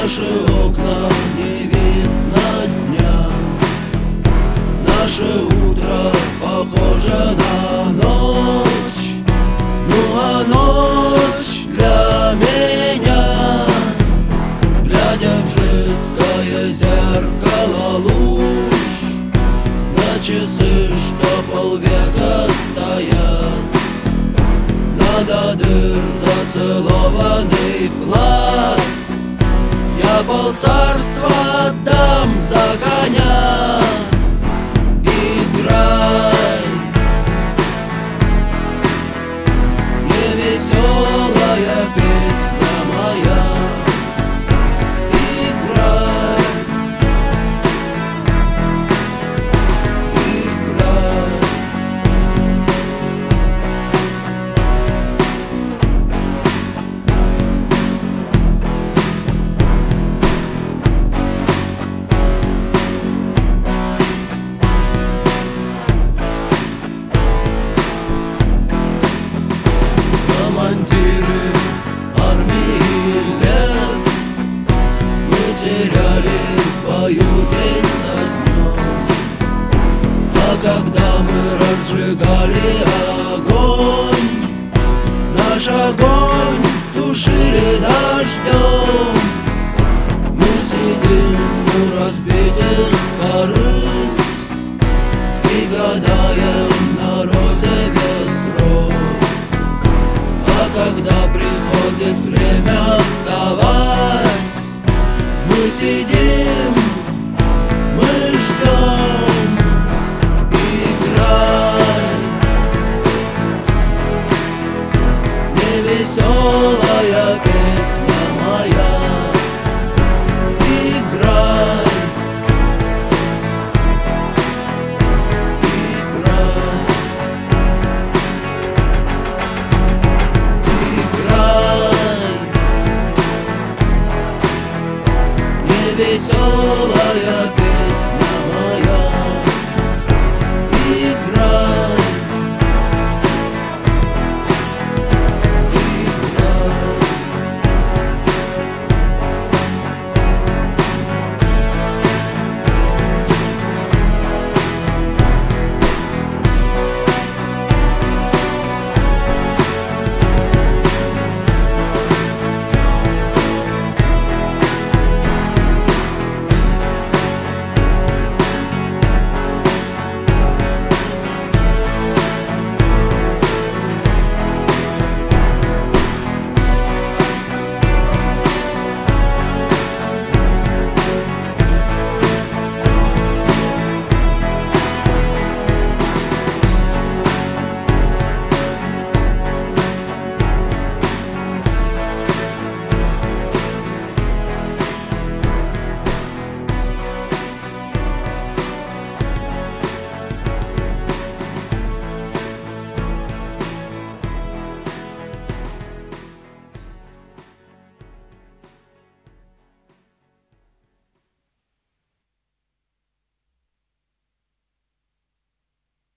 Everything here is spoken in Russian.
наши окна не видно дня, наше утро похоже на ночь. Ну а ночь для меня, глядя в жидкое зеркало луж, на часы, что полвека стоят, надо дыр зацелованный вклад. Я полцарства отдам за коня. Играй, невеселая песня моя. Играй, играй. Командиры армии лет мы теряли в бою день за днем. А когда мы разжигали огонь, наш огонь тушили дождем. Мы сидим у разбитых корыт и гадаем на розе ветров. Когда приходит время вставать, мы сидим, мы ждем. Играй, невеселая песня моя. Играй, играй, невеселая песня.